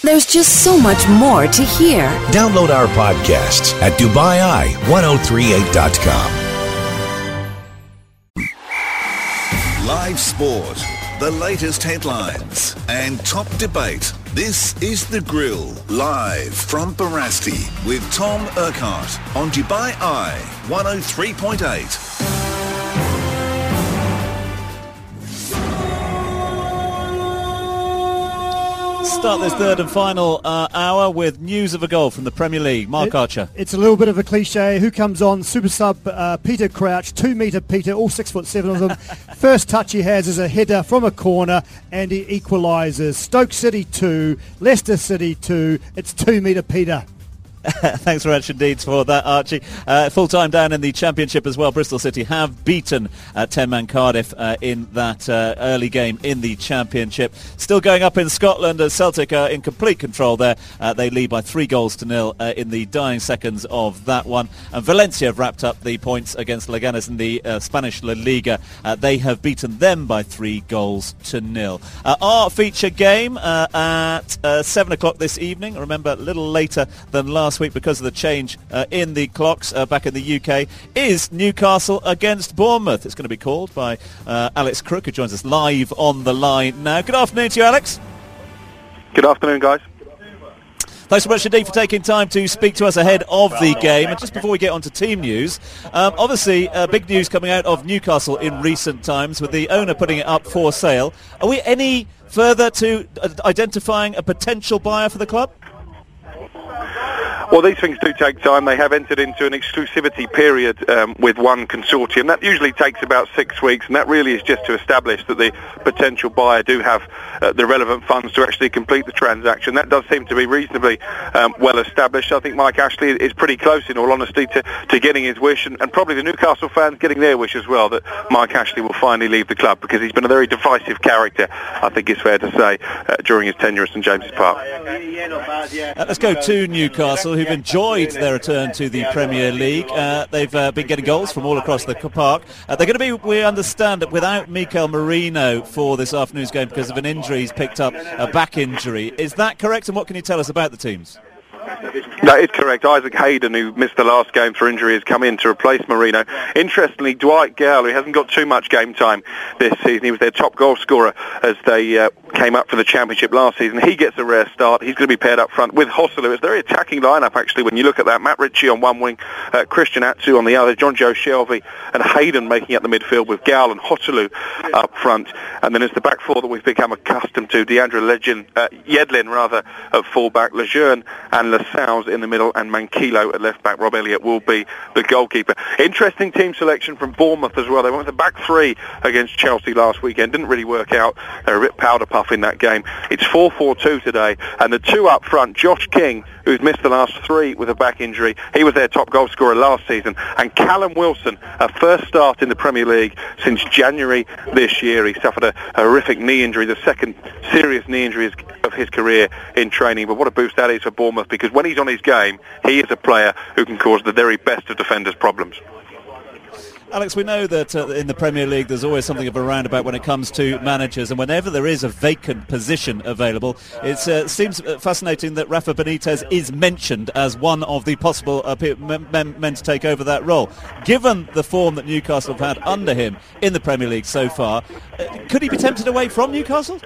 There's just so much more to hear. Download our podcasts at DubaiI1038.com. Live sport, the latest headlines and top debate. This is The Grill, live from Barasti with Tom Urquhart on Dubai Eye 103.8. Start this third and final hour with news of a goal from the Premier League. Mark Archer. It's a little bit of a cliche. Who comes on? Super sub Peter Crouch, 2 metre Peter, all 6'7" of them. First touch he has is a header from a corner and he equalises. Stoke City 2, Leicester City 2. It's 2 metre Peter. Thanks very much indeed for that, Archie. Full-time down in the Championship as well. Bristol City have beaten 10-man Cardiff in that early game in the Championship. Still going up in Scotland as Celtic are in complete control there. They lead by 3-0 in the dying seconds of that one. And Valencia have wrapped up the points against Leganes in the Spanish La Liga. They have beaten them by 3-0. Our feature game at 7 o'clock this evening. Remember, a little later than last week because of the change in the clocks back in the UK, is Newcastle against Bournemouth. It's going to be called by Alex Crook, who joins us live on the line now. Good afternoon to you, Alex. Good afternoon, guys. Thanks so much indeed for taking time to speak to us ahead of the game. And just before we get on to team news, obviously big news coming out of Newcastle in recent times with the owner putting it up for sale. Are we any further to identifying a potential buyer for the club? Well, these things do take time. They have entered into an exclusivity period with one consortium. That usually takes about 6 weeks, and that really is just to establish that the potential buyer do have the relevant funds to actually complete the transaction. That does seem to be reasonably well established. I think Mike Ashley is pretty close, in all honesty, to getting his wish, and probably the Newcastle fans getting their wish as well, that Mike Ashley will finally leave the club, because he's been a very divisive character, I think it's fair to say, during his tenure at St James's Park. Let's go to Newcastle, who've enjoyed their return to the Premier League. They've been getting goals from all across the park. They're going to be, we understand, that without Mikel Merino for this afternoon's game because of an injury he's picked up, a back injury. Is that correct? And what can you tell us about the teams? That is correct. Isaac Hayden, who missed the last game for injury, has come in to replace Merino. Interestingly, Dwight Gale, who hasn't got too much game time this season, he was their top goal scorer as they came up for the Championship last season. He gets a rare start. He's going to be paired up front with Hosselu. It's a very attacking lineup, actually, when you look at that. Matt Ritchie on one wing, Christian Atsu on the other, John Joe Shelby and Hayden making up the midfield with Gale and Hosselu up front. And then it's the back four that we've become accustomed to. Deandra Yedlin at full-back, Lejeune and Lascelles in the middle, and Mankilo at left-back. Rob Elliott will be the goalkeeper. Interesting team selection from Bournemouth as well. They went with the back three against Chelsea last weekend. Didn't really work out. They were a bit powder puff in that game. It's 4-4-2 today, and the two up front, Josh King, who's missed the last three with a back injury. He was their top goal scorer last season. And Callum Wilson, a first start in the Premier League since January this year. He suffered a horrific knee injury, the second serious knee injury of his career in training. But what a boost that is for Bournemouth, because when he's on his game, he is a player who can cause the very best of defenders problems. Alex, we know that in the Premier League there's always something of a roundabout when it comes to managers, and whenever there is a vacant position available, it seems fascinating that Rafa Benitez is mentioned as one of the possible men to take over that role. Given the form that Newcastle have had under him in the Premier League so far, could he be tempted away from Newcastle?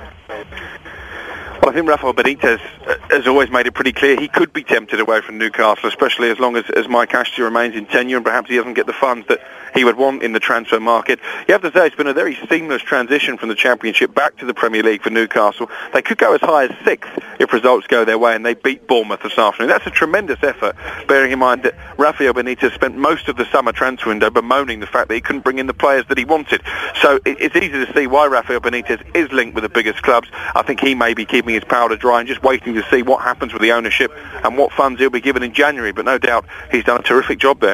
Well, I think Rafael Benitez has always made it pretty clear he could be tempted away from Newcastle, especially as long as Mike Ashley remains in tenure and perhaps he doesn't get the funds that he would want in the transfer market. You have to say it's been a very seamless transition from the Championship back to the Premier League for Newcastle. They could go as high as 6th if results go their way, and they beat Bournemouth this afternoon. That's a tremendous effort, bearing in mind that Rafael Benitez spent most of the summer transfer window bemoaning the fact that he couldn't bring in the players that he wanted. So it's easy to see why Rafael Benitez is linked with the biggest clubs. I think he may be keeping his powder dry and just waiting to see what happens with the ownership and what funds he'll be given in January, but no doubt he's done a terrific job there.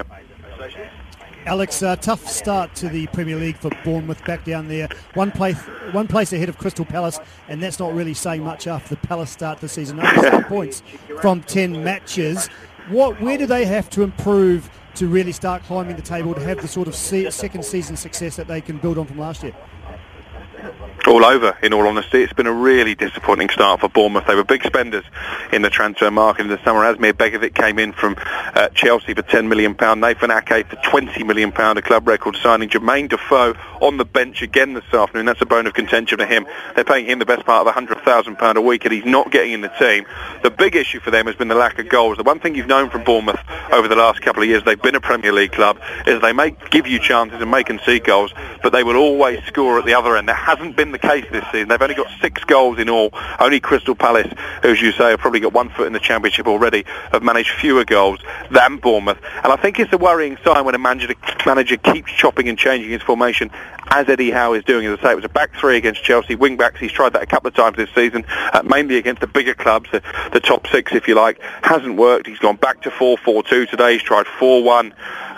Alex, tough start to the Premier League for Bournemouth, back down there. One place ahead of Crystal Palace, and that's not really saying much after the Palace start the season. Only 7 points from 10 matches. Where do they have to improve to really start climbing the table, to have the sort of second season success that they can build on from last year? all over, in all honesty. It's been a really disappointing start for Bournemouth. They were big spenders in the transfer market in the summer. Asmir Begovic came in from Chelsea for £10 million. Nathan Ake for £20 million, a club record signing. Jermaine Defoe on the bench again this afternoon. That's a bone of contention for him. They're paying him the best part of £100,000 a week, and he's not getting in the team. The big issue for them has been the lack of goals. The one thing you've known from Bournemouth over the last couple of years, they've been a Premier League club, is they may give you chances and may concede goals, but they will always score at the other end. That hasn't been the case this season. They've only got 6 goals in all. Only Crystal Palace, who, as you say, have probably got 1 foot in the Championship already, have managed fewer goals than Bournemouth. And I think it's a worrying sign when a manager keeps chopping and changing his formation, as Eddie Howe is doing. As I say, it was a back 3 against Chelsea, wing backs. He's tried that a couple of times this season, mainly against the bigger clubs, the top 6 if you like. Hasn't worked. He's gone back to 4-4-2 today. He's tried 4-1.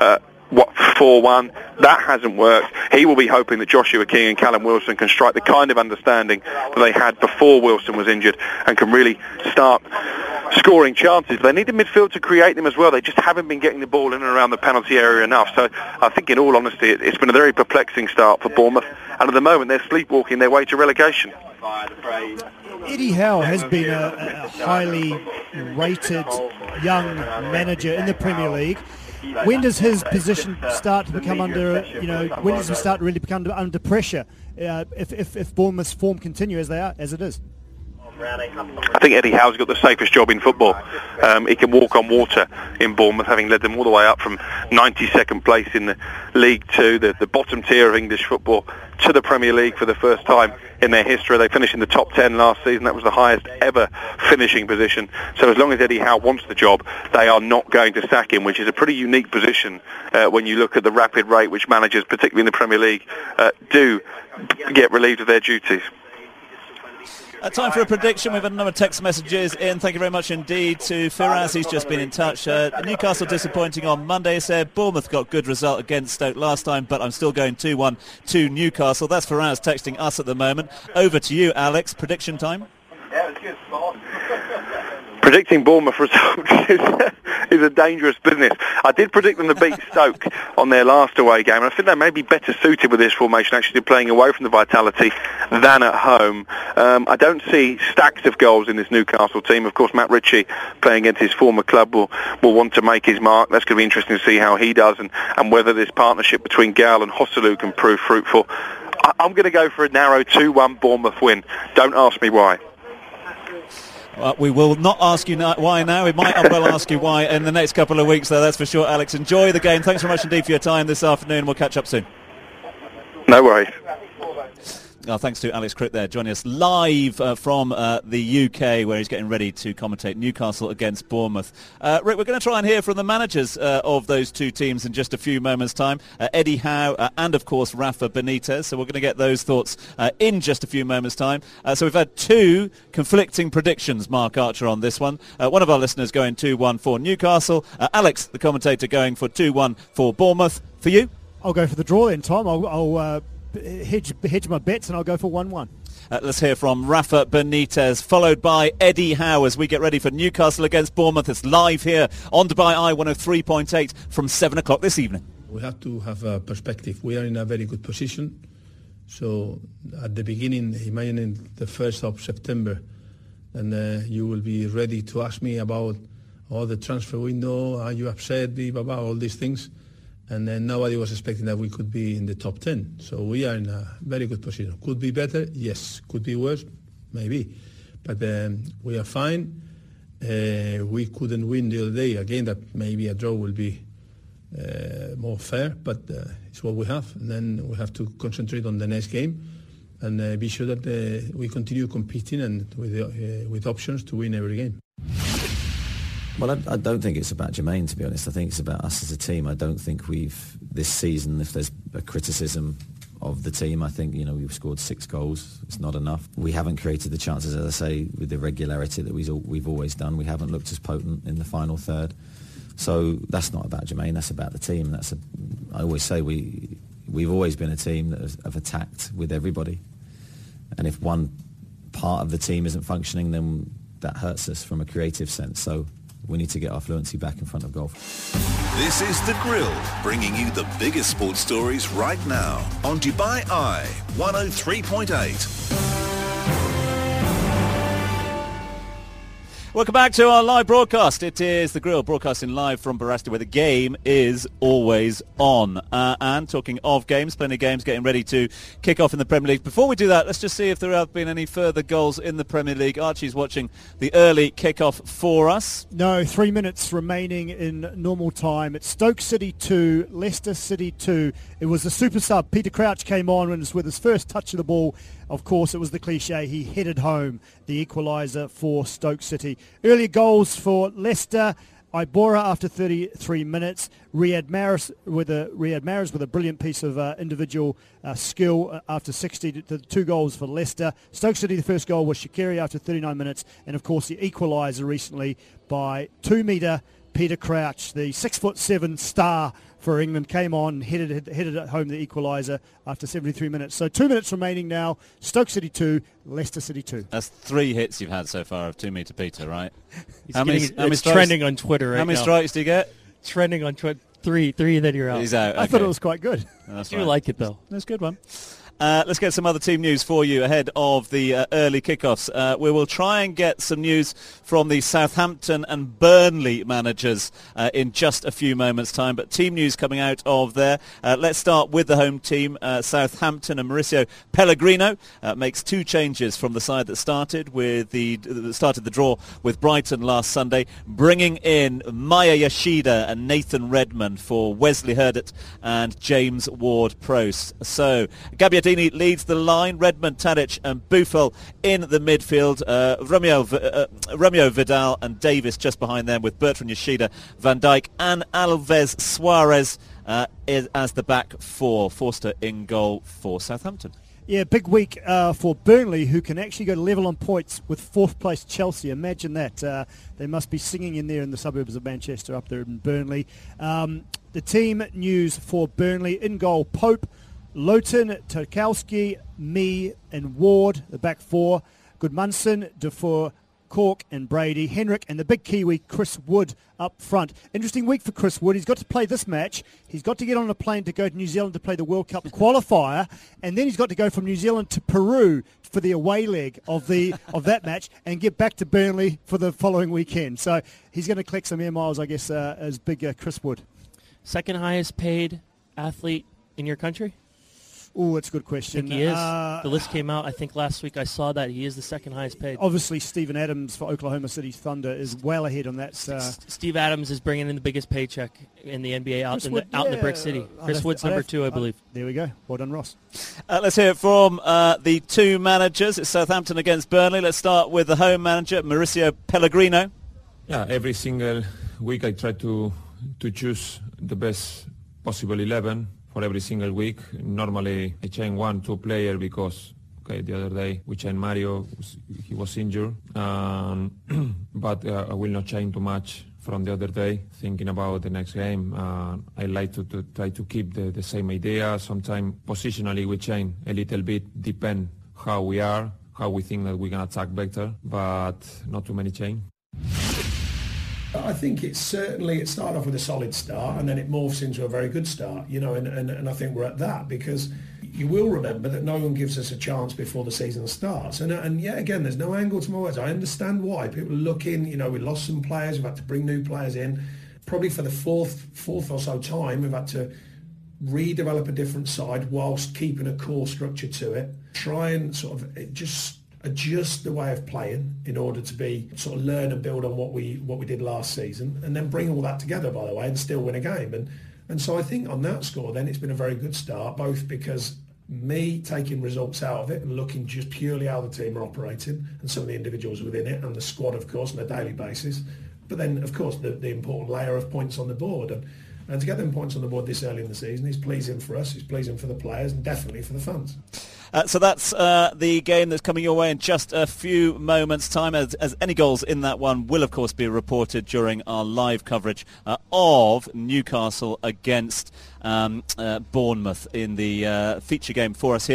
4-1. That hasn't worked. He will be hoping that Joshua King and Callum Wilson can strike the kind of understanding that they had before Wilson was injured and can really start scoring chances. They need a midfield to create them as well. They just haven't been getting the ball in and around the penalty area enough. So I think, in all honesty, it's been a very perplexing start for Bournemouth, and at the moment they're sleepwalking their way to relegation. Eddie Howe has been a highly rated young manager in the Premier League. When does his position start to become under, when does he start to really become under pressure if Bournemouth's form continue as it is? I think Eddie Howe's got the safest job in football. He can walk on water in Bournemouth, having led them all the way up from 92nd place in the League Two, the bottom tier of English football, to the Premier League for the first time in their history. They finished in the top 10 last season. That was the highest ever finishing position. So as long as Eddie Howe wants the job, they are not going to sack him, which is a pretty unique position when you look at the rapid rate which managers, particularly in the Premier League, do get relieved of their duties. Time for a prediction. We've had a number of text messages in. Thank you very much indeed to Firaz. He's just been in touch. Newcastle disappointing on Monday. He said Bournemouth got good result against Stoke last time, but I'm still going 2-1 to Newcastle. That's Firaz texting us at the moment. Over to you, Alex. Prediction time. Yeah, it was good. Spot on. Predicting Bournemouth results is a dangerous business. I did predict them to beat Stoke on their last away game, and I think they may be better suited with this formation, actually playing away from the Vitality than at home. I don't see stacks of goals in this Newcastle team. Of course, Matt Ritchie, playing against his former club, will want to make his mark. That's going to be interesting to see how he does and whether this partnership between Gal and Hosselu can prove fruitful. I'm going to go for a narrow 2-1 Bournemouth win. Don't ask me why. We will not ask you why now. We might well ask you why in the next couple of weeks, though, that's for sure. Alex, enjoy the game. Thanks very much indeed for your time this afternoon. We'll catch up soon. No worries. Thanks to Alex Crick there, joining us live from the UK, where he's getting ready to commentate Newcastle against Bournemouth. Rick, we're going to try and hear from the managers of those two teams in just a few moments' time. Eddie Howe and, of course, Rafa Benitez. So we're going to get those thoughts in just a few moments' time. So we've had 2 conflicting predictions, Mark Archer, on this one. One of our listeners going 2-1 for Newcastle. Alex, the commentator, going for 2-1 for Bournemouth. For you? I'll go for the draw then, Tom. I'll hedge my bets and I'll go for 1-1. Let's hear from Rafa Benitez, followed by Eddie Howe as we get ready for Newcastle against Bournemouth. It's live here on Dubai Eye 103.8 from 7 o'clock this evening. We have to have a perspective. We are in a very good position. So at the beginning, imagine the 1st of September, and you will be ready to ask me about the transfer window, are you upset, about all these things. And then nobody was expecting that we could be in the top 10. So we are in a very good position. Could be better, yes. Could be worse, maybe. But we are fine. We couldn't win the other day. Again, that maybe a draw will be more fair, but it's what we have. And then we have to concentrate on the next game and be sure that we continue competing and with options to win every game. Well, I don't think it's about Jermaine, to be honest. I think it's about us as a team. I don't think this season, if there's a criticism of the team, I think, we've scored 6 goals. It's not enough. We haven't created the chances, as I say, with the regularity that we've always done. We haven't looked as potent in the final third. So that's not about Jermaine, that's about the team. I always say we've always been a team that have attacked with everybody. And if one part of the team isn't functioning, then that hurts us from a creative sense. So we need to get our fluency back in front of goal. This is The Grill, bringing you the biggest sports stories right now on Dubai Eye 103.8. Welcome back to our live broadcast. It is The Grill, broadcasting live from Barasti, where the game is always on. And talking of games, plenty of games getting ready to kick off in the Premier League. Before we do that, let's just see if there have been any further goals in the Premier League. Archie's watching the early kick-off for us. No, 3 minutes remaining in normal time. It's Stoke City 2, Leicester City 2. It was the super sub. Peter Crouch came on with his first touch of the ball. Of course, it was the cliche. He headed home the equaliser for Stoke City. Early goals for Leicester. Ibora after 33 minutes. Riyad Mahrez with a brilliant piece of individual skill after 60. The 2 goals for Leicester. Stoke City, the first goal was Shaqiri after 39 minutes. And, of course, the equaliser recently by 2-metre Peter Crouch, the 6'7" star for England, came on, headed at home the equaliser after 73 minutes. So 2 minutes remaining now. Stoke City 2, Leicester City 2. That's 3 hits you've had so far of 2-metre Peter, right? It's trending on Twitter right now. How many strikes do you get? Trending on Twitter. Three, then you're out. He's out. Okay. I thought it was quite good. I do like it, though. That's a good one. Let's get some other team news for you ahead of the early kickoffs. We will try and get some news from the Southampton and Burnley managers in just a few moments' time, but team news coming out of there. Let's start with the home team, Southampton, and Mauricio Pellegrino makes 2 changes from the side that started the draw with Brighton last Sunday, bringing in Maya Yoshida and Nathan Redmond for Wesley Hurdett and James Ward-Prowse. So Gabbiadini leads the line, Redmond, Tadic and Buffel in the midfield, Romeo Vidal and Davis just behind them, with Bertrand Yoshida, Van Dijk and Alves Suarez as the back 4. Forster in goal for Southampton. Yeah, big week for Burnley, who can actually go level on points with 4th place Chelsea. Imagine that. They must be singing in there in the suburbs of Manchester up there in Burnley. The team news for Burnley: in goal, Pope, Lowton, Tarkowski, Mee and Ward, the back 4. Goodmanson, Dufour, Cork and Brady, Henrik, and the big Kiwi, Chris Wood, up front. Interesting week for Chris Wood. He's got to play this match. He's got to get on a plane to go to New Zealand to play the World Cup qualifier, and then he's got to go from New Zealand to Peru for the away leg of that match and get back to Burnley for the following weekend. So he's going to collect some air miles, I guess, as big Chris Wood. Second highest paid athlete in your country? Oh, that's a good question. I think he is. The list came out, I think, last week. I saw that. He is the second highest paid. Obviously, Steven Adams for Oklahoma City Thunder is well ahead on that. Steve Adams is bringing in the biggest paycheck in the NBA out in the Brick City. Chris Wood's number 2, I believe. There we go. Well done, Ross. Let's hear it from the 2 managers. It's Southampton against Burnley. Let's start with the home manager, Mauricio Pellegrino. Yeah, every single week I try to choose the best possible 11 for every single week. Normally I change 1-2 players because the other day we changed Mario, he was injured, but I will not change too much from the other day, thinking about the next game. I like to try to keep the same idea. Sometimes positionally we change a little bit, depend how we are, how we think that we can attack better, but not too many change. I think it started off with a solid start and then it morphs into a very good start, and I think we're at that because you will remember that no one gives us a chance before the season starts. And yeah, again, there's no angle to my words. I understand why. People are looking, we lost some players, we've had to bring new players in. Probably for the fourth or so time, we've had to redevelop a different side whilst keeping a core structure to it. Try and sort of just adjust the way of playing in order to be sort of learn and build on what we did last season, and then bring all that together, by the way, and still win a game. And so I think on that score then it's been a very good start, both because me taking results out of it and looking just purely how the team are operating and some of the individuals within it and the squad, of course, on a daily basis, but then of course the important layer of points on the board, and to get them points on the board this early in the season is pleasing for us, it's pleasing for the players, and definitely for the fans. So that's the game that's coming your way in just a few moments' time. As any goals in that one will, of course, be reported during our live coverage of Newcastle against Bournemouth in the feature game for us here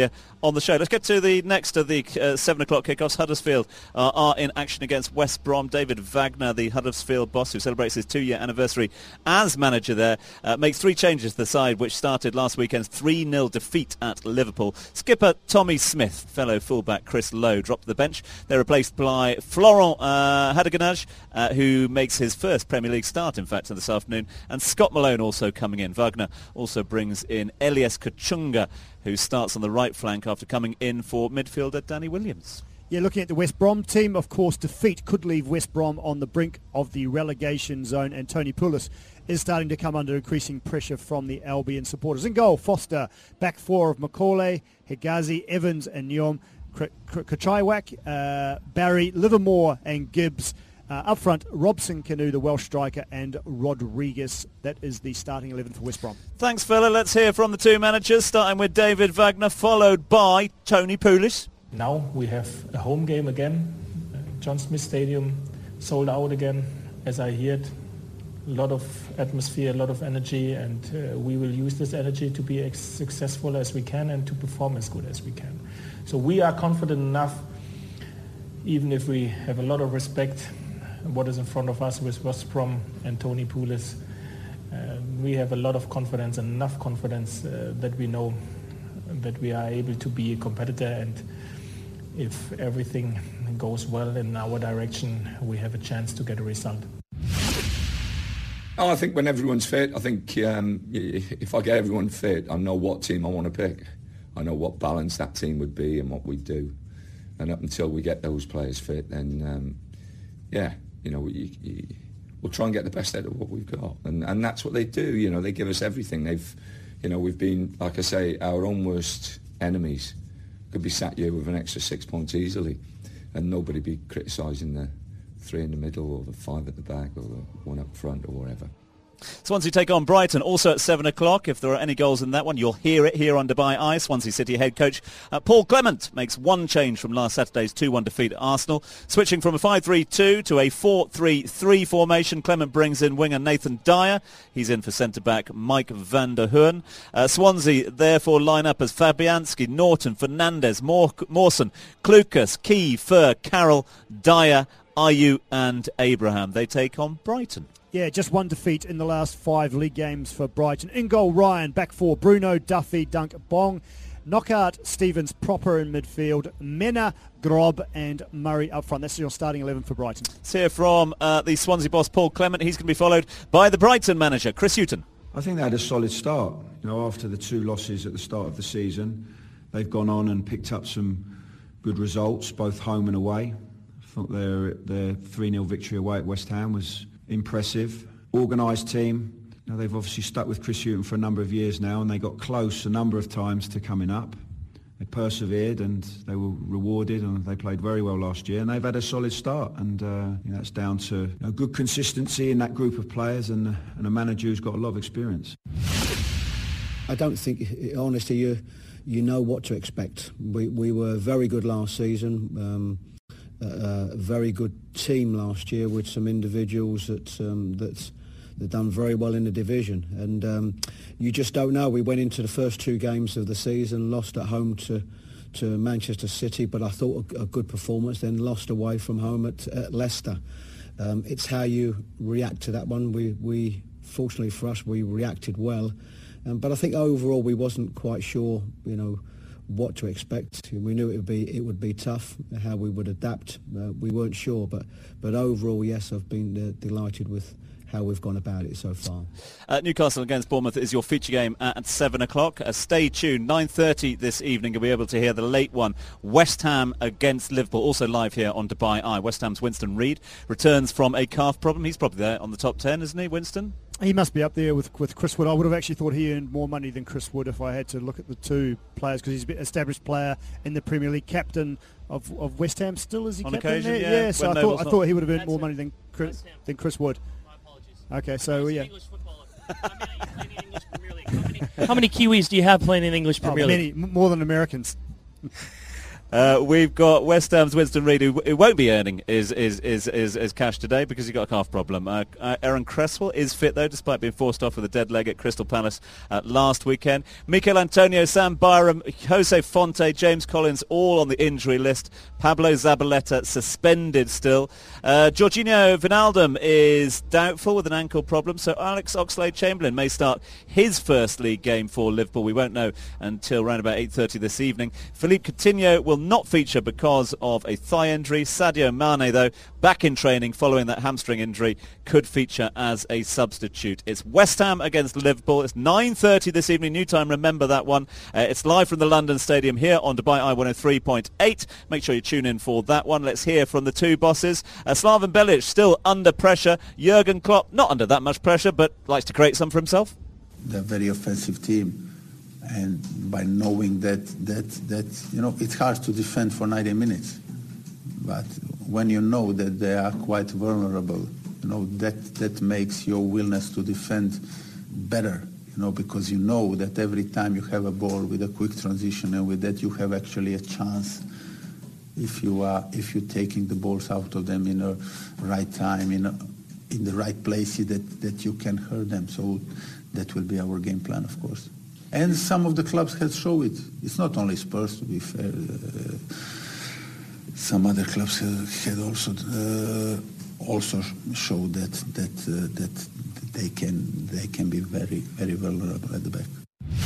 on the show. Let's get to the next of the 7 o'clock kickoffs. Huddersfield are in action against West Brom. David Wagner, the Huddersfield boss who celebrates his 2-year anniversary as manager there, makes 3 changes to the side, which started last weekend's 3-0 defeat at Liverpool. Skipper Tommy Smith, fellow fullback Chris Lowe dropped to the bench. They're replaced by Florent Hadeganaj, who makes his first Premier League start, in fact, this afternoon, and Scott Malone also coming in. Wagner also brings in Elias Kachunga, who starts on the right flank after coming in for midfielder Danny Williams. Yeah, looking at the West Brom team, of course, defeat could leave West Brom on the brink of the relegation zone, and Tony Pulis is starting to come under increasing pressure from the Albion supporters. In goal, Foster, back 4 of Macaulay, Hegazi, Evans and Nyom, Kachaiwak, Barry, Livermore and Gibbs. Up front, Robson Canoe, the Welsh striker, and Rodriguez. That is the starting 11 for West Brom. Thanks, fella. Let's hear from the 2 managers, starting with David Wagner, followed by Tony Pulis. Now we have a home game again. John Smith Stadium sold out again, as I heard. A lot of atmosphere, a lot of energy, and we will use this energy to be as successful as we can and to perform as good as we can. So we are confident enough, even if we have a lot of respect what is in front of us with West Brom and Tony Pulis. We have a lot of confidence, and enough confidence that we know that we are able to be a competitor, and if everything goes well in our direction, we have a chance to get a result. I think when everyone's fit, I think if I get everyone fit, I know what team I want to pick. I know what balance that team would be and what we do. And up until we get those players fit, then we'll try and get the best out of what we've got, and that's what they do. They give us everything. We've been, like I say, our own worst enemies. Could be sat here with an extra 6 points easily, and nobody be criticising the 3 in the middle or the 5 at the back or the 1 up front or whatever. Swansea take on Brighton, also at 7 o'clock. If there are any goals in that one, you'll hear it here on Dubai Eye. Swansea City head coach Paul Clement makes 1 change from last Saturday's 2-1 defeat at Arsenal. Switching from a 5-3-2 to a 4-3-3 formation, Clement brings in winger Nathan Dyer. He's in for centre-back Mike van der Hoorn. Swansea therefore line up as Fabianski, Norton, Fernandes, Mawson, Klukas, Key, Fur, Carroll, Dyer, Ayew and Abraham. They take on Brighton. Yeah, just 1 defeat in the last 5 league games for Brighton. In goal, Ryan. Back 4, Bruno, Duffy, Dunk, Bong. Knockout, Stevens, Proper in midfield. Mena, Grob and Murray up front. That's your starting 11 for Brighton. Let's hear from the Swansea boss, Paul Clement. He's going to be followed by the Brighton manager, Chris Hughton. I think they had a solid start. After the 2 losses at the start of the season, they've gone on and picked up some good results, both home and away. I thought their 3-0 victory away at West Ham was impressive. Organised team. They've obviously stuck with Chris Hughton for a number of years now, and they got close a number of times to coming up. They persevered and they were rewarded, and they played very well last year, and they've had a solid start, and that's down to good consistency in that group of players and a manager who's got a lot of experience. I don't think, honestly, you know what to expect. We were very good last season. A very good team last year with some individuals that done very well in the division, and you just don't know. We went into the first 2 games of the season, lost at home to Manchester City, but I thought a good performance, then lost away from home at Leicester. It's how you react to that one. We fortunately for us, we reacted well, but I think overall we wasn't quite sure, what to expect. We knew it would be tough, how we would adapt. We weren't sure, but overall, yes, I've been delighted with how we've gone about it so far. Newcastle against Bournemouth is your feature game at 7 o'clock. Stay tuned. 9:30 this evening, you'll be able to hear the late one. West Ham against Liverpool, also live here on Dubai Eye. West Ham's Winston Reid returns from a calf problem. He's probably there on the top 10, isn't he, Winston? He must be up there with Chris Wood. I would have actually thought he earned more money than Chris Wood if I had to look at the 2 players, because he's an established player in the Premier League, captain of West Ham still. Is he on captain occasion, there? yeah. So I thought he would have earned more money than Chris Wood. Okay, so yeah. How many Kiwis do you have playing in English Premier League? Many, more than Americans. We've got West Ham's Winston Reid, who won't be earning his cash today because he's got a calf problem. Aaron Cresswell is fit, though, despite being forced off with a dead leg at Crystal Palace last weekend. Mikel Antonio, Sam Byram, Jose Fonte, James Collins, all on the injury list. Pablo Zabaleta suspended still. Jorginho Wijnaldum is doubtful with an ankle problem, so Alex Oxlade-Chamberlain may start his first league game for Liverpool. We won't know until around about 8:30 this evening. Philippe Coutinho will not feature because of a thigh injury. Sadio Mane, though, back in training following that hamstring injury, could feature as a substitute. It's West Ham against Liverpool. It's 9:30 this evening. New time, remember that one. It's live from the London Stadium here on Dubai Eye 103.8. Make sure you tune in for that one. Let's hear from the two bosses. Slaven Bilic still under pressure. Jurgen Klopp not under that much pressure, but likes to create some for himself. They're a very offensive team. And by knowing that it's hard to defend for 90 minutes. But when you know that they are quite vulnerable, that makes your willingness to defend better, because you know that every time you have a ball with a quick transition, and with that you have actually a chance if you're taking the balls out of them in the right time, in the right places that you can hurt them. So that will be our game plan, of course. And some of the clubs have shown it. It's not only Spurs, to be fair. Some other clubs had also showed that they can be very, very vulnerable at the back.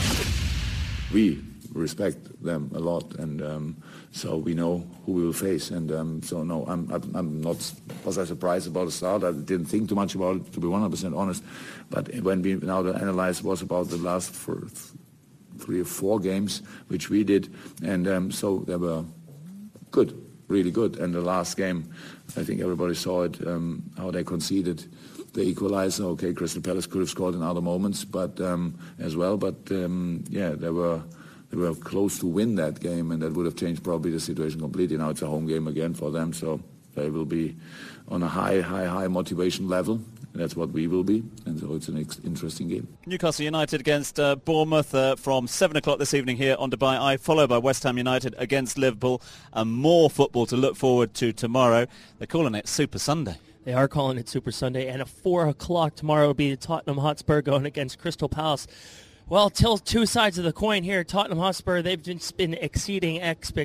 We respect them a lot, and so we know who we will face. And so no, I'm not. Was I surprised about the start? I didn't think too much about it, to be 100% honest. But when we now analyze was about the last 3 or 4 games which we did, and so they were good, really good. And the last game, I think everybody saw it, how they conceded the equalizer. Okay, Crystal Palace could have scored in other moments, but as well. But yeah, they were close to win that game, and that would have changed probably the situation completely. Now it's a home game again for them, so they will be on a high motivation level. That's what we will be, and so it's an interesting game. Newcastle United against Bournemouth from 7 o'clock this evening here on Dubai Eye, followed by West Ham United against Liverpool, and more football to look forward to tomorrow. They're calling it Super Sunday. They are calling it Super Sunday, and at 4 o'clock tomorrow will be Tottenham Hotspur going against Crystal Palace. Well, till two sides of the coin here. Tottenham Hotspur, they've just been exceeding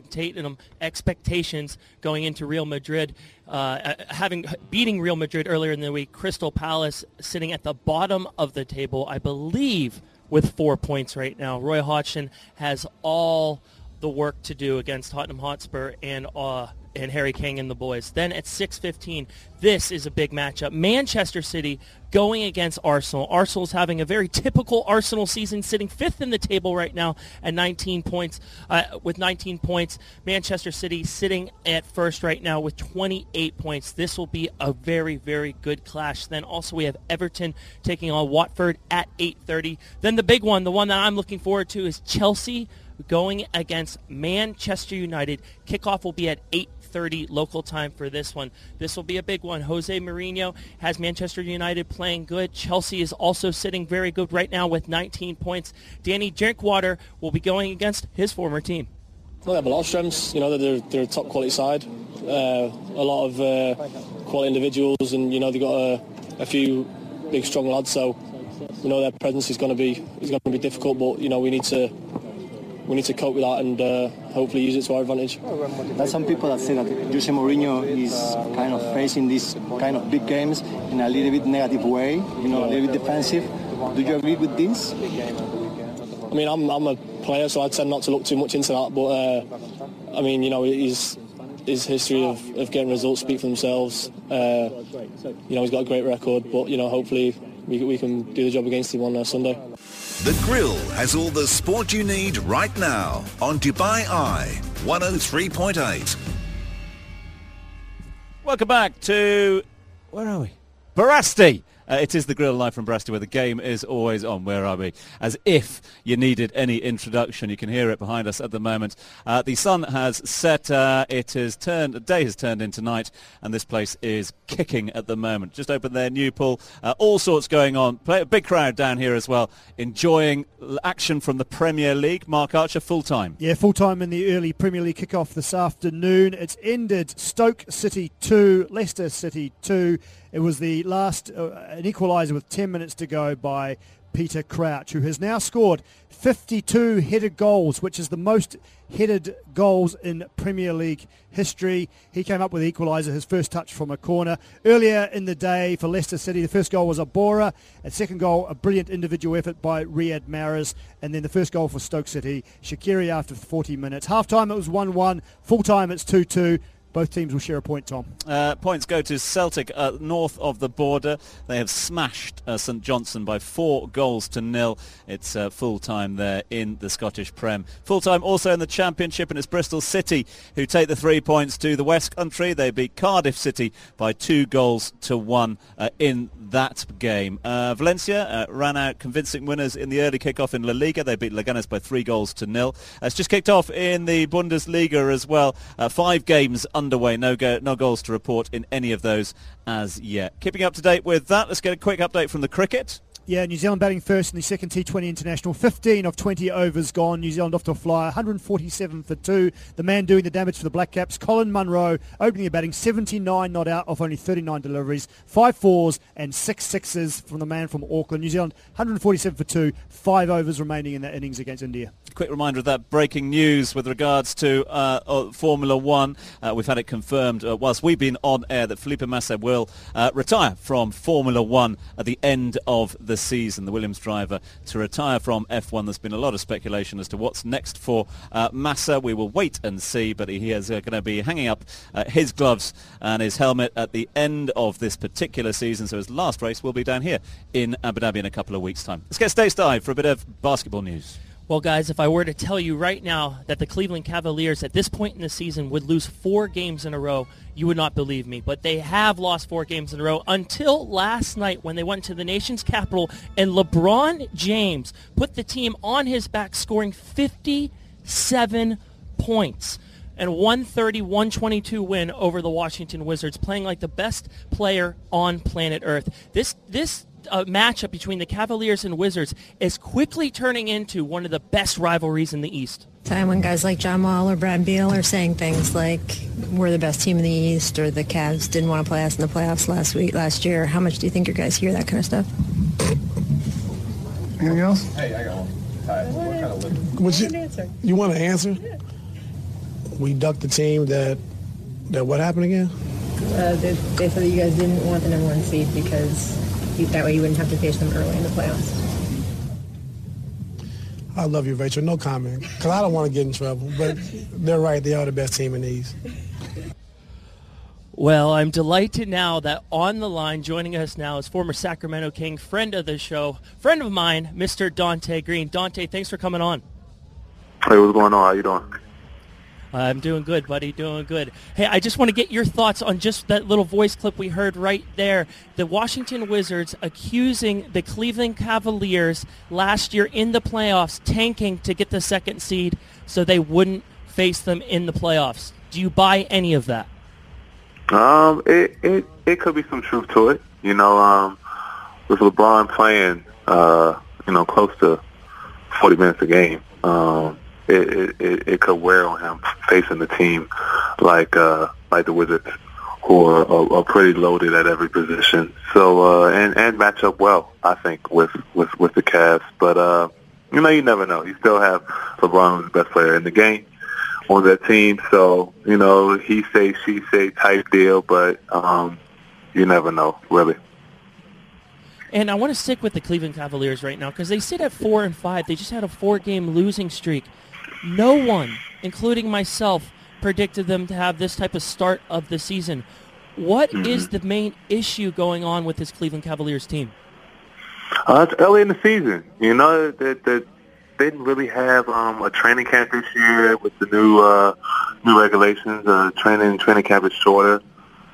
expectations going into Real Madrid, beating Real Madrid earlier in the week. Crystal Palace sitting at the bottom of the table, I believe, with 4 points right now. Roy Hodgson has all the work to do against Tottenham Hotspur and Harry Kane and the boys. Then at 6:15, this is a big matchup. Manchester City going against Arsenal. Arsenal's having a very typical Arsenal season, sitting 5th in the table right now at 19 points. With 19 points, Manchester City sitting at first right now with 28 points. This will be a very, very good clash. Then also we have Everton taking on Watford at 8:30. Then the big one, the one that I'm looking forward to, is Chelsea going against Manchester United. Kickoff will be at 8:30 local time for this one. This will be a big one. Jose Mourinho has Manchester United playing good. Chelsea is also sitting very good right now with 19 points. Danny Drinkwater will be going against his former team. Well, they have a lot of strengths. They're a top quality side. A lot of quality individuals, and they've got a few big strong lads. So their presence is going to be difficult, but we need to cope with that and hopefully use it to our advantage. There's some people that say that Jose Mourinho is kind of facing these kind of big games in a little bit negative way, a little bit defensive. Do you agree with this? I mean, I'm a player, so I tend not to look too much into that. But his history of getting results speak for themselves. He's got a great record, but hopefully we can do the job against him on Sunday. The Grill has all the sport you need right now on Dubai Eye 103.8. Welcome back to, where are we? Barasti It is the Grill live from Brasty, where the game is always on. Where are we? As if you needed any introduction. You can hear it behind us at the moment. The sun has set. The day has turned into night, and this place is kicking at the moment. Just opened their new pool. All sorts going on. A big crowd down here as well, enjoying action from the Premier League. Mark Archer, full-time. Yeah, full-time in the early Premier League kick-off this afternoon. It's ended Stoke City 2, Leicester City 2. It was the last, an equaliser with 10 minutes to go by Peter Crouch, who has now scored 52 headed goals, which is the most headed goals in Premier League history. He came up with the equaliser, his first touch from a corner. Earlier in the day for Leicester City, the first goal was a Bora. A second goal, a brilliant individual effort by Riyad Mahrez. And then the first goal for Stoke City, Shaqiri after 40 minutes. Half-time it was 1-1. Full-time it's 2-2. Both teams will share a point, Tom. Points go to Celtic north of the border. They have smashed St Johnstone by 4-0. It's full-time there in the Scottish Prem. Full-time also in the Championship, and it's Bristol City who take the 3 points to the West Country. They beat Cardiff City by 2-1 in that game. Valencia ran out convincing winners in the early kick-off in La Liga. They beat Leganés by 3-0. It's just kicked off in the Bundesliga as well. 5 games underway, no goals to report in any of those as yet. Keeping up to date with that, let's get a quick update from the cricket. Yeah, New Zealand batting first in the second T20 International. 15 of 20 overs gone. New Zealand off to a flyer, 147 for 2. The man doing the damage for the Black Caps, Colin Munro, opening the batting, 79 not out off only 39 deliveries, 5 fours and 6 sixes from the man from Auckland. New Zealand 147 for 2, 5 overs remaining in that innings against India. Quick reminder of that breaking news with regards to Formula One. We've had it confirmed whilst we've been on air that Felipe Massa will retire from Formula One at the end of the season. The Williams driver to retire from F1. There's been a lot of speculation as to what's next for Massa. We will wait and see, but he is going to be hanging up his gloves and his helmet at the end of this particular season. So his last race will be down here in Abu Dhabi in a couple of weeks' time. Let's get Stace Dive for a bit of basketball news. Well, guys, if I were to tell you right now that the Cleveland Cavaliers at this point in the season would lose 4 games in a row, you would not believe me. But they have lost 4 games in a row until last night when they went to the nation's capital and LeBron James put the team on his back, scoring 57 points. And 130-122 win over the Washington Wizards, playing like the best player on planet Earth. This matchup between the Cavaliers and Wizards is quickly turning into one of the best rivalries in the East. Time when guys like John Wall or Brad Beal are saying things like we're the best team in the East, or the Cavs didn't want to play us in the playoffs last year. How much do you think your guys hear that kind of stuff? Anything else? Hey, I got one. Hi, what kind of living? You want to answer? Yeah. We ducked the team that what happened again? They said that you guys didn't want the number 1 seed because that way you wouldn't have to face them early in the playoffs. I love you, Rachel. No comment, because I don't want to get in trouble. But they're right. They are the best team in the East. Well, I'm delighted now that on the line, joining us now is former Sacramento King, friend of the show, friend of mine, Mr. Dante Green. Dante, thanks for coming on. Hey, what's going on? How you doing? I'm doing good, buddy, doing good. Hey, I just want to get your thoughts on just that little voice clip we heard right there. The Washington Wizards accusing the Cleveland Cavaliers last year in the playoffs, tanking to get the 2nd seed so they wouldn't face them in the playoffs. Do you buy any of that? It could be some truth to it. You know, with LeBron playing, close to 40 minutes a game, it could wear on him facing the team like the Wizards, who are pretty loaded at every position. So and match up well, I think, with the Cavs. But you never know. You still have LeBron, who's the best player in the game, on that team. So he say she say type deal. But you never know, really. And I want to stick with the Cleveland Cavaliers right now because they sit at 4-5. They just had a 4-game losing streak. No one, including myself, predicted them to have this type of start of the season. What is the main issue going on with this Cleveland Cavaliers team? It's early in the season. They didn't really have a training camp this year with the new regulations. Training camp is shorter.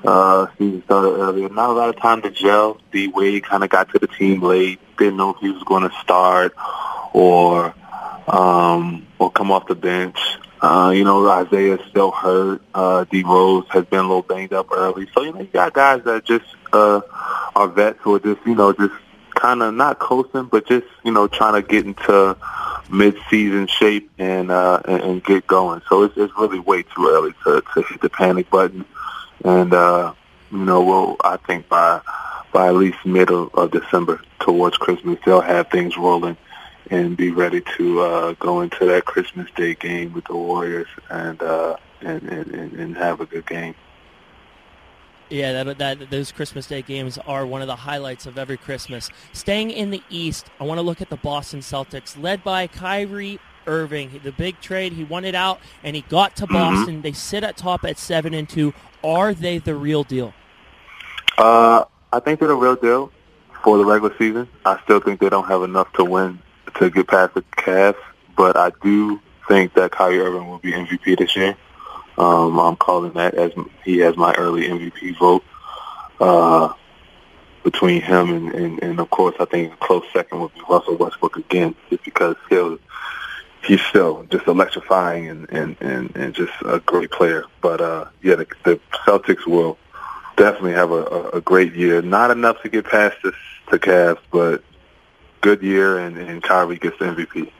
season started earlier. Not a lot of time to gel. D Wade kind of got to the team late. Didn't know if he was going to start or come off the bench. Isaiah's still hurt. D Rose has been a little banged up early. So, you got guys that just are vets who are just kind of not coasting, but just, trying to get into mid-season shape and get going. So it's really way too early to hit the panic button. And, we'll, I think by at least middle of December towards Christmas, they'll have things rolling and be ready to go into that Christmas Day game with the Warriors and have a good game. Yeah, those Christmas Day games are one of the highlights of every Christmas. Staying in the East, I want to look at the Boston Celtics, led by Kyrie Irving. The big trade, he won it out, and he got to Boston. Mm-hmm. They sit at top at 7-2. Are they the real deal? I think they're the real deal for the regular season. I still think they don't have enough to win to get past the Cavs, but I do think that Kyrie Irving will be MVP this year. I'm calling that as he has my early MVP vote between him and of course, I think a close second would be Russell Westbrook again, just because he's still just electrifying and just a great player. But, the Celtics will definitely have a great year. Not enough to get past the Cavs, but good year, and Kyrie gets the MVP.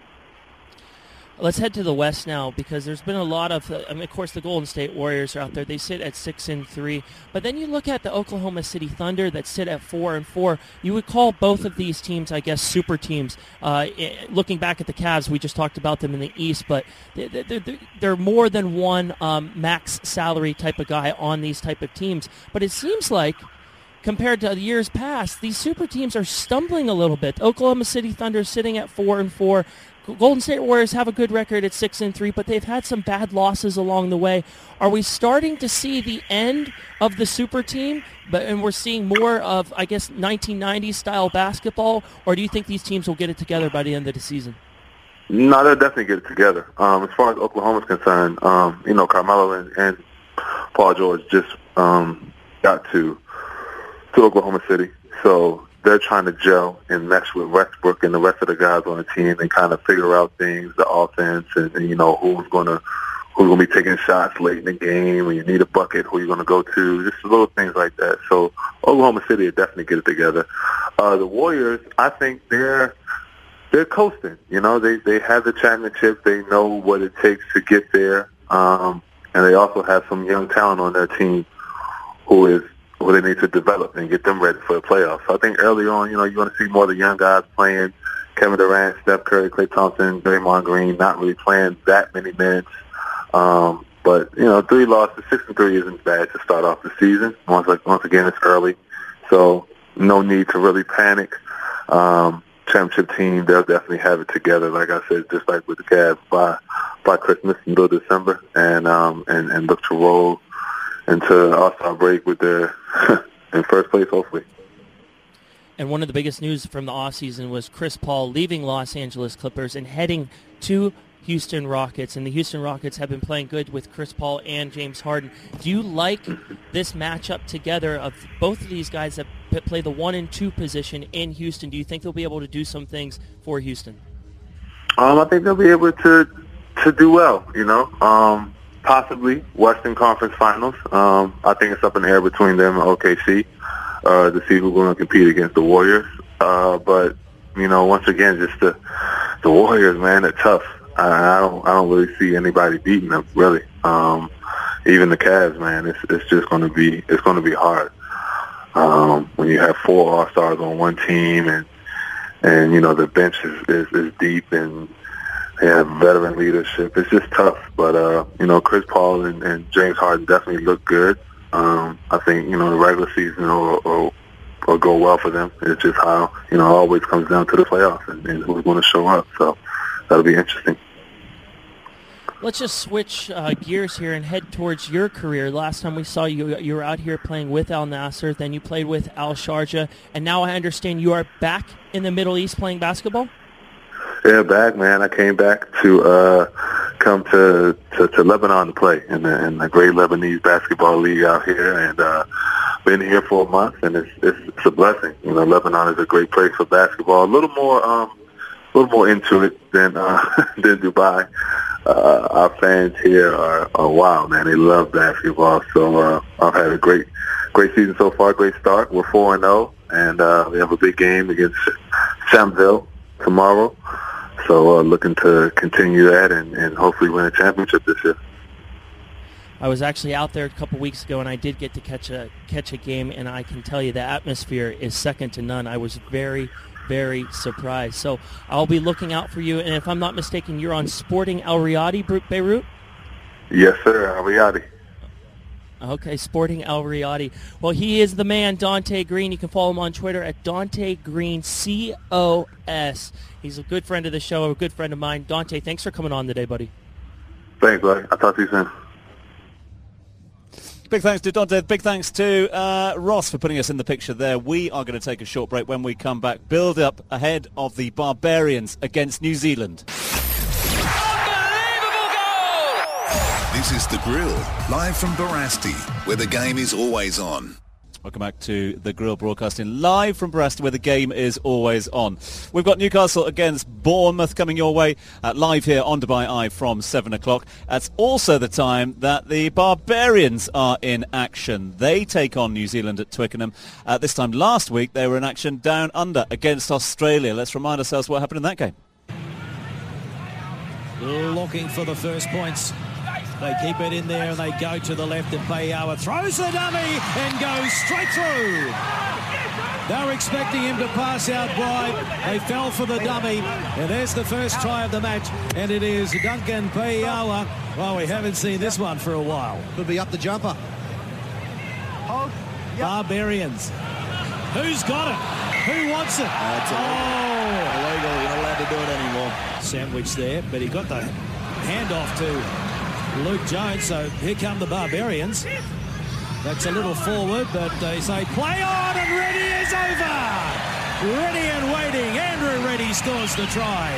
Let's head to the West now, because there's been a lot of, of course, the Golden State Warriors are out there. They sit at 6-3. But then you look at the Oklahoma City Thunder that sit at 4-4. You would call both of these teams, I guess, super teams. Looking back at the Cavs, we just talked about them in the East, but they're more than one max salary type of guy on these type of teams. But it seems like, compared to the years past, these super teams are stumbling a little bit. Oklahoma City Thunder is sitting at 4-4. Golden State Warriors have a good record at 6-3, but they've had some bad losses along the way. Are we starting to see the end of the super team, and we're seeing more of, I guess, 1990s style basketball, or do you think these teams will get it together by the end of the season? No, they'll definitely get it together. As far as Oklahoma's concerned, Carmelo and Paul George just got to Oklahoma City, so they're trying to gel and mesh with Westbrook and the rest of the guys on the team and kind of figure out things, the offense, and who's going to be taking shots late in the game. When you need a bucket, who you're going to go to, just little things like that. So Oklahoma City will definitely get it together. The Warriors, I think they're coasting. They have the championship. They know what it takes to get there, and they also have some young talent on their team who they need to develop and get them ready for the playoffs. So I think early on, you want to see more of the young guys playing. Kevin Durant, Steph Curry, Klay Thompson, Draymond Green, not really playing that many minutes. But 3 losses, 6-3 isn't bad to start off the season. Once again, it's early, so no need to really panic. Championship team, they'll definitely have it together. Like I said, just like with the Cavs by Christmas, middle of December, and look to roll into All-Star break with their in first place, hopefully. And one of the biggest news from the offseason was Chris Paul leaving Los Angeles Clippers and heading to Houston Rockets. And the Houston Rockets have been playing good with Chris Paul and James Harden. Do you like this matchup together of both of these guys that play the 1 and 2 position in Houston? Do you think they'll be able to do some things for Houston? I think they'll be able to do well, possibly Western Conference Finals. I think it's up in the air between them and OKC to see who's going to compete against the Warriors. But once again, just the Warriors, man, they're tough. I don't really see anybody beating them, really. Even the Cavs, man, it's just going to be hard. When you have 4 All-Stars on one team and the bench is deep and they have veteran leadership. It's just tough. But, Chris Paul and James Harden definitely look good. I think, the regular season will go well for them. It's just how, it always comes down to the playoffs and who's going to show up. So that'll be interesting. Let's just switch gears here and head towards your career. Last time we saw you, you were out here playing with Al Nassr, then you played with Al Sharjah, and now I understand you are back in the Middle East playing basketball? Yeah, back, man. I came back to come to Lebanon to play in the great Lebanese basketball league out here, and been here for a month, and it's a blessing. You know, Lebanon is a great place for basketball. A little more into it than Dubai. Our fans here are wild, man. They love basketball. So I've had a great season so far. Great start. We're 4-0, and we have a big game against Shamville tomorrow. So looking to continue that and hopefully win a championship this year. I was actually out there a couple weeks ago, and I did get to catch a game, and I can tell you the atmosphere is second to none. I was very, very surprised. So I'll be looking out for you, and if I'm not mistaken, you're on Sporting Al Riyadi, Beirut? Yes, sir, Al Riyadi. Okay, Sporting Al Riyadi. Well, he is the man, Dante Green. You can follow him on Twitter at Dante Green, COS. He's a good friend of the show, a good friend of mine. Dante, thanks for coming on today, buddy. Thanks, buddy. I'll talk to you soon. Big thanks to Dante. Big thanks to Ross for putting us in the picture there. We are going to take a short break. When we come back, build up ahead of the Barbarians against New Zealand. This is The Grill, live from Barasti, where the game is always on. Welcome back to The Grill, broadcasting live from Barasti, where the game is always on. We've got Newcastle against Bournemouth coming your way, live here on Dubai Eye from 7 o'clock. That's also the time that the Barbarians are in action. They take on New Zealand at Twickenham. This time last week, they were in action down under against Australia. Let's remind ourselves what happened in that game. Looking for the first points. They keep it in there and they go to the left and Payawa throws the dummy and goes straight through. They were expecting him to pass out wide. They fell for the dummy. And there's the first try of the match. And it is Duncan Payawa. Well, we haven't seen this one for a while. Could be up the jumper. Oh, yep. Barbarians. Who's got it? Who wants it? Illegal. You're not allowed to do it anymore. Sandwich there, but he got the handoff to Luke Jones, so here come the Barbarians. That's a little forward, but they say play on, and Reddy is over. Ready and waiting. Andrew Reddy scores the try.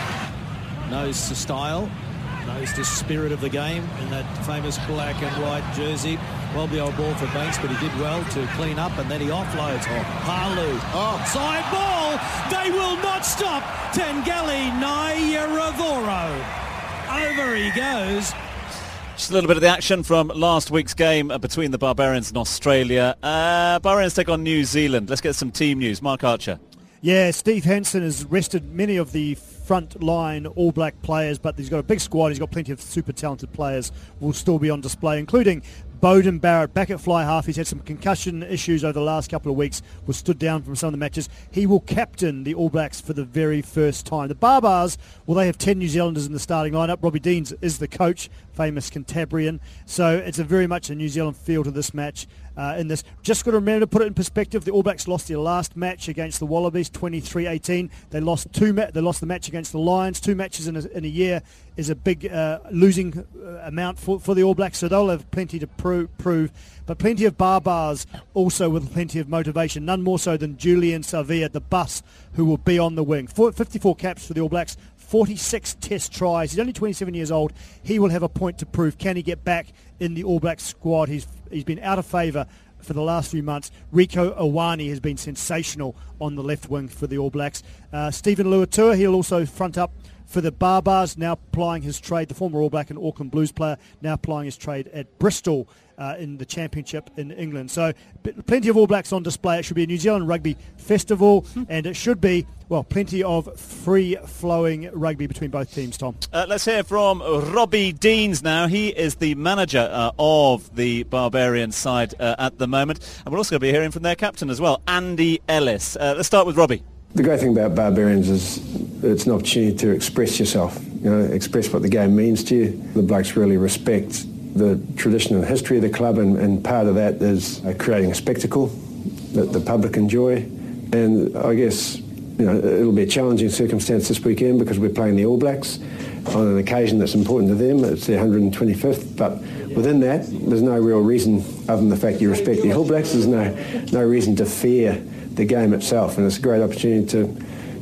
Knows the style, knows the spirit of the game in that famous black and white jersey. Well, the old ball for Banks, but he did well to clean up, and then he offloads. Palu. Side ball. They will not stop Tangali Naiyaravoro. Over he goes. Just a little bit of the action from last week's game between the Barbarians and Australia. Barbarians take on New Zealand. Let's get some team news. Mark Archer. Yeah, Steve Hansen has rested many of the front line All Black players, but he's got a big squad. He's got plenty of super talented players will still be on display, including Bowden Barrett back at fly half. He's had some concussion issues over the last couple of weeks, was stood down from some of the matches. He will captain the All Blacks for the very first time. The Barbars, well, they have 10 New Zealanders in the starting lineup. Robbie Deans is the coach, famous Cantabrian. So it's a very much a New Zealand feel to this match. In this, just got to remember to put it in perspective. The All Blacks lost their last match against the Wallabies, 23-18. They lost They lost the match against the Lions. 2 matches in a year is a big losing amount for the All Blacks. So they'll have plenty to prove, but plenty of Barbars also with plenty of motivation. None more so than Julian Savia, the bus, who will be on the wing. 54 caps for the All Blacks. 46 test tries. He's only 27 years old. He will have a point to prove. Can he get back in the All Blacks squad? He's been out of favour for the last few months. Rieko Ioane has been sensational on the left wing for the All Blacks. Stephen Luatua, he'll also front up for the Barbars, now plying his trade. The former All Black and Auckland Blues player, now plying his trade at Bristol in the Championship in England. So plenty of All Blacks on display. It should be a New Zealand rugby festival, and it should be, well, plenty of free-flowing rugby between both teams, Tom. Let's hear from Robbie Deans now. He is the manager of the Barbarian side at the moment. And we're also going to be hearing from their captain as well, Andy Ellis. Let's start with Robbie. The great thing about Barbarians is it's an opportunity to express yourself, express what the game means to you. The blokes really respect the tradition and history of the club, and part of that is creating a spectacle that the public enjoy. And I guess it'll be a challenging circumstance this weekend because we're playing the All Blacks on an occasion that's important to them. It's their 125th, but within that, there's no real reason, other than the fact you respect the All Blacks, there's no reason to fear the game itself, and it's a great opportunity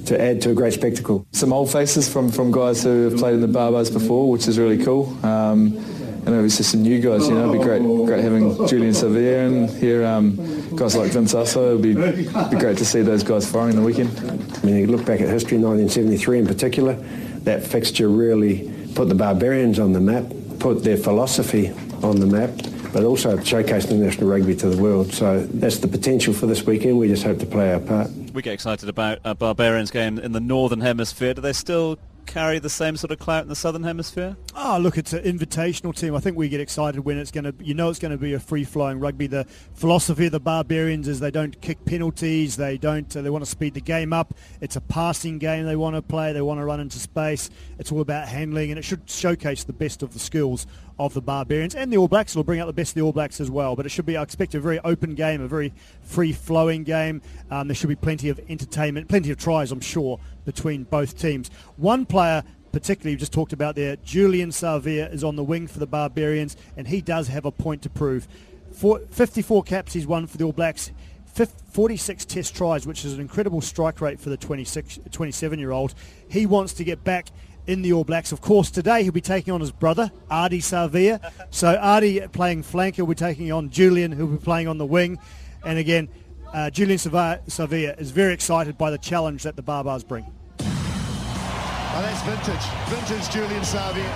to add to a great spectacle. Some old faces from guys who have played in the Barbars before, which is really cool. And obviously some new guys, you know, it'd be great having Julian Savea and here, guys like Vince Aso. It'd be great to see those guys firing the weekend. I mean, you look back at history, 1973 in particular, that fixture really put the Barbarians on the map, put their philosophy on the map, but also showcased international rugby to the world. So that's the potential for this weekend. We just hope to play our part. We get excited about a Barbarians game in the Northern Hemisphere. Do they still carry the same sort of clout in the Southern Hemisphere? Oh, look, it's an invitational team. I think we get excited when it's going to, it's going to be a free-flowing rugby. The philosophy of the Barbarians is they don't kick penalties. They want to speed the game up. It's a passing game they want to play. They want to run into space. It's all about handling, and it should showcase the best of the skills of the Barbarians, and the All Blacks will bring out the best of the All Blacks as well. But it should be, I expect, a very open game, a very free-flowing game. There should be plenty of entertainment, plenty of tries, I'm sure, between both teams. One player particularly you just talked about there, Julian Savea, is on the wing for the Barbarians, and he does have a point to prove. 54 caps he's won for the All Blacks, 46 test tries, which is an incredible strike rate for the 27-year-old. He wants to get back in the All Blacks. Of course, today he'll be taking on his brother, Ardie Savea. So Ardie playing flanker, will be taking on Julian, who'll be playing on the wing. And again, Julian Savea is very excited by the challenge that the Barbars bring. Oh, that's vintage Julian Savea.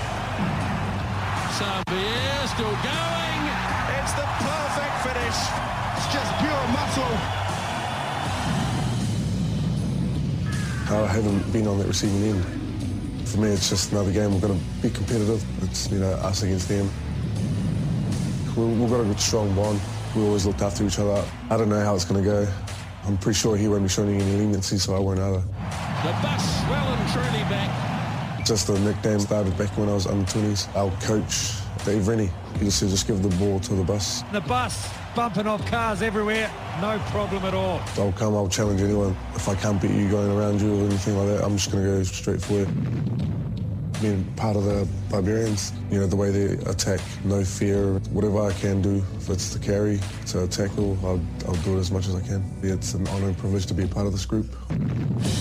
Savea still going. It's the perfect finish. It's just pure muscle. I haven't been on that receiving end. For me, it's just another game. We've got to be competitive. It's, us against them. We've got a good, strong bond. We always looked after each other. I don't know how it's going to go. I'm pretty sure he won't be showing any leniency, so I won't either. The bus well and truly back. Just the nickname started back when I was under 20s. Our coach, Dave Rennie, he just said, just give the ball to the bus. The bus bumping off cars everywhere, no problem at all. I'll challenge anyone. If I can't beat you going around you or anything like that, I'm just going to go straight for you. Being part of the Barbarians, the way they attack, no fear, whatever I can do, if it's to carry, to tackle, I'll do it as much as I can. It's an honour and privilege to be a part of this group. If you're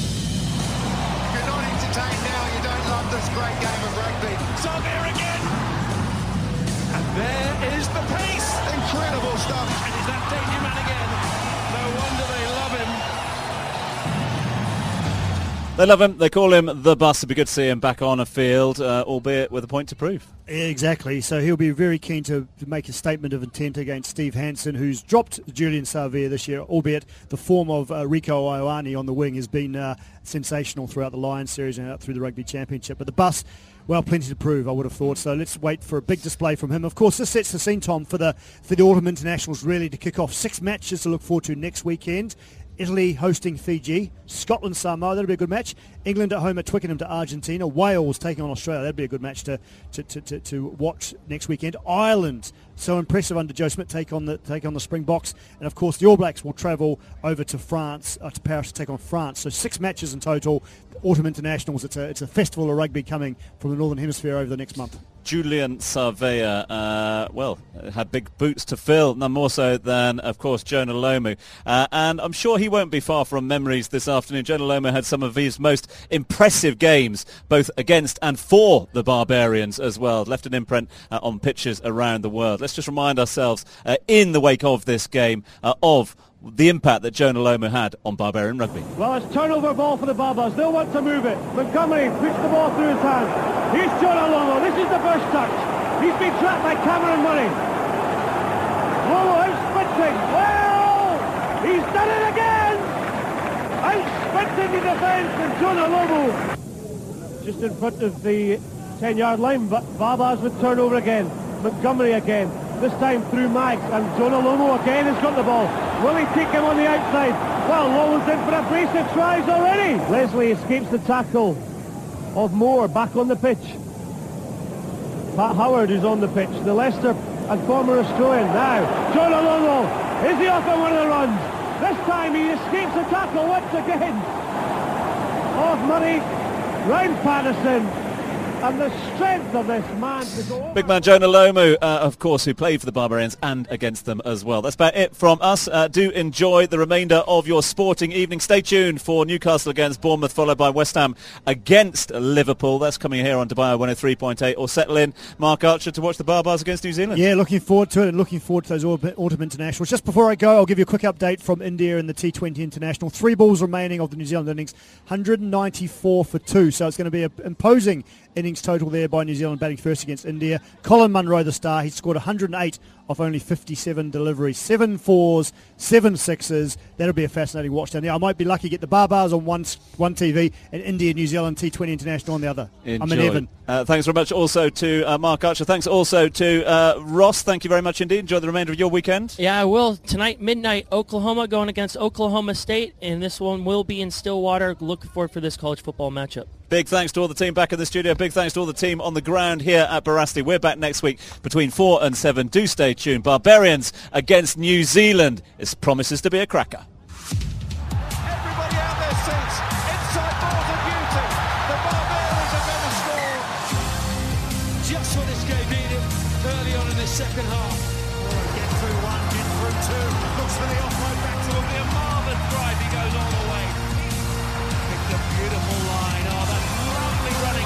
not entertained now, you don't love this great game of rugby. So there again. And there is the pace. Incredible stuff. And is that danger man again? No wonder they love him. They love him. They call him the bus. It'd be good to see him back on a field, albeit with a point to prove. Exactly. So he'll be very keen to make a statement of intent against Steve Hansen, who's dropped Julian Savea this year, albeit the form of Rieko Ioane on the wing has been sensational throughout the Lions series and out through the Rugby Championship. But the bus, well, plenty to prove, I would have thought. So let's wait for a big display from him. Of course, this sets the scene, Tom, for the Autumn Internationals really to kick off. 6 matches to look forward to next weekend. Italy hosting Fiji, Scotland, Samoa, that'll be a good match. England at home at Twickenham to Argentina, Wales taking on Australia, that'll be a good match to watch next weekend. Ireland, so impressive under Joe Schmidt, take on the Springboks, and of course the All Blacks will travel over to France, to Paris to take on France. So 6 matches in total. Autumn Internationals, it's a festival of rugby coming from the Northern Hemisphere over the next month. Julian Savea, had big boots to fill, none more so than, of course, Jonah Lomu. And I'm sure he won't be far from memories this afternoon. Jonah Lomu had some of his most impressive games, both against and for the Barbarians as well. Left an imprint on pitches around the world. Let's just remind ourselves, in the wake of this game, of the impact that Jonah Lomu had on Barbarian rugby. Well, it's turnover ball for the Barbars. They'll want to move it. Montgomery puts the ball through his hands. Here's Jonah Lomu. This is the first touch. He's been trapped by Cameron Murray. Lomu out-sprinting. Well, he's done it again. Out-sprinting the defence, and Jonah Lomu just in front of the 10-yard line. But Barbars with turnover again. Montgomery again. This time through Mags, and Jonah Lomu again has got the ball. Will he take him on the outside? Well, Lomu's in for a brace of tries already. Leslie escapes the tackle of Moore back on the pitch. Pat Howard is on the pitch, the Leicester and former Australian. Now, Jonah Lomu, is he off on one of the runs? This time he escapes the tackle once again. Off Murray, round Patterson, And the strength of this man to go over. Big man Jonah Lomu, of course, who played for the Barbarians and against them as well. That's about it from us. Do enjoy the remainder of your sporting evening. Stay tuned for Newcastle against Bournemouth, followed by West Ham against Liverpool. That's coming here on Dubai 103.8. Or settle in, Mark Archer, to watch the Barbars against New Zealand. Yeah, looking forward to it, and looking forward to those autumn internationals. Just before I go, I'll give you a quick update from India in the T20 International. 3 balls remaining of the New Zealand innings, 194 for 2. So it's going to be an imposing innings total there by New Zealand batting first against India. Colin Munro, the star, he scored 108 off only 57 deliveries. 7 4s, 7 6s. That'll be a fascinating watch down there. I might be lucky to get the Barbars on one TV and India, New Zealand T20 International on the other. Enjoy. I'm in heaven. Thanks very much also to Mark Archer. Thanks also to Ross. Thank you very much indeed. Enjoy the remainder of your weekend. Yeah, I will. Tonight, midnight, Oklahoma going against Oklahoma State, and this one will be in Stillwater. Looking forward for this college football matchup. Big thanks to all the team back in the studio. Big thanks to all the team on the ground here at Barasti. We're back next week between 4 and 7. Do stay tuned. Barbarians against New Zealand. It promises to be a cracker. Everybody out their seats. Inside balls of beauty. The Barbarians are going to score. Just what this game needed early on in the second half. Get through one, get through two. Looks for the offload back to him. A Marvin drive. He goes all the way. Picked a beautiful line. Oh, that's lovely running.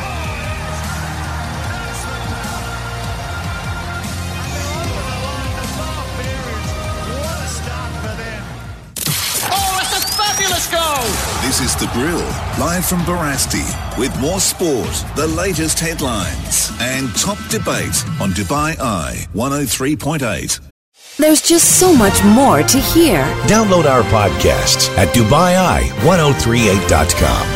That's the power. And they're over the line. The Barbarians. What a start for them. Oh, it's a fabulous goal. This is The Grill, live from Barasti, with more sport, the latest headlines, and top debate on Dubai Eye 103.8. There's just so much more to hear. Download our podcasts at DubaiEye1038.com.